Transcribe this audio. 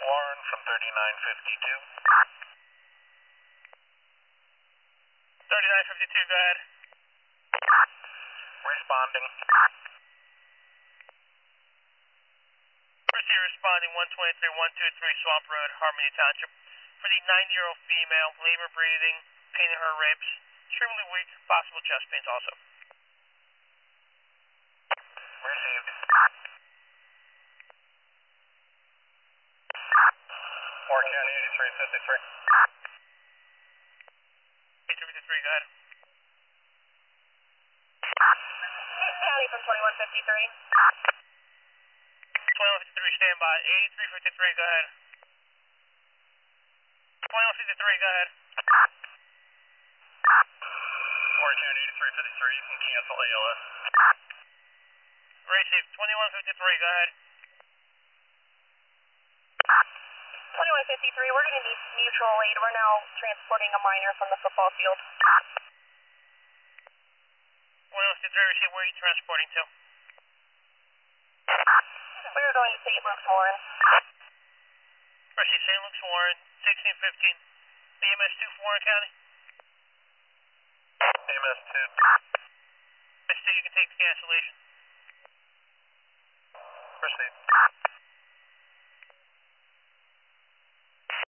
Warren from 3952. 3952, go ahead. Responding. Receiver responding 123-123 Swamp Road, Harmony Township. For the 90-year-old female, labor breathing, pain in her ribs, extremely weak, possible chest pains also. Received. Warren County 8353. 8353, go ahead. County from 2153. 2153, stand by. 8353, go ahead. 2153, go ahead. Warren County 8353, you can cancel ALS. Received. 2153, go ahead. 2153, we're going to need mutual aid. We're now transporting a minor from the football field. 2153, receive. Where are you transporting to? We are going to St. Luke's Warren. Receive. St. Luke's Warren, 1615. BMS 2 for Warren County. AMS 2. BMS 2, you can take the cancellation. Proceed.